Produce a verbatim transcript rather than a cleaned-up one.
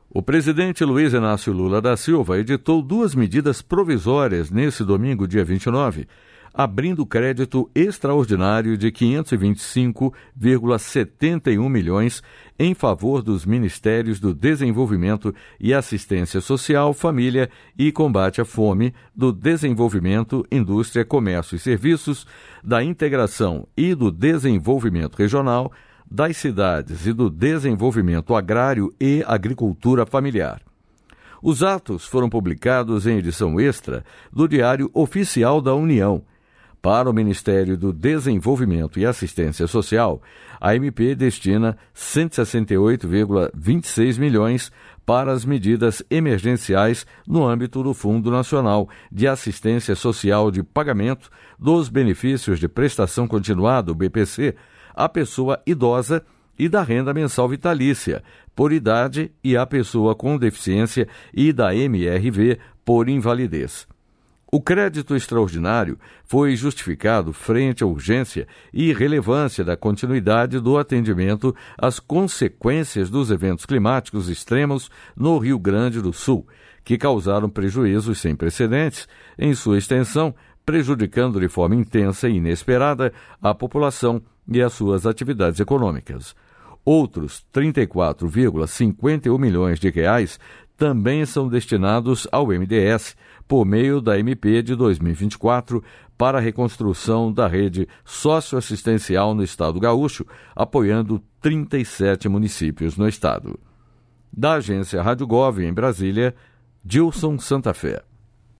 O presidente Luiz Inácio Lula da Silva editou duas medidas provisórias nesse domingo, dia vinte e nove, abrindo crédito extraordinário de quinhentos e vinte e cinco vírgula setenta e um milhões em favor dos Ministérios do Desenvolvimento e Assistência Social, Família e Combate à Fome, do Desenvolvimento, Indústria, Comércio e Serviços, da Integração e do Desenvolvimento Regional, das Cidades e do Desenvolvimento Agrário e Agricultura Familiar. Os atos foram publicados em edição extra do Diário Oficial da União. Para o Ministério do Desenvolvimento e Assistência Social, a M P destina cento e sessenta e oito vírgula vinte e seis milhões para as medidas emergenciais no âmbito do Fundo Nacional de Assistência Social de Pagamento dos Benefícios de Prestação Continuada, o B P C, à pessoa idosa e da renda mensal vitalícia, por idade, e à pessoa com deficiência e da M R V por invalidez. O crédito extraordinário foi justificado frente à urgência e relevância da continuidade do atendimento às consequências dos eventos climáticos extremos no Rio Grande do Sul, que causaram prejuízos sem precedentes em sua extensão, prejudicando de forma intensa e inesperada a população e as suas atividades econômicas. Outros trinta e quatro vírgula cinquenta e um milhões de reais também são destinados ao M D S, por meio da M P de dois mil e vinte e quatro, para a reconstrução da rede socioassistencial no Estado Gaúcho, apoiando trinta e sete municípios no estado. Da agência Rádio Gov, em Brasília, Gilson Santa Fé.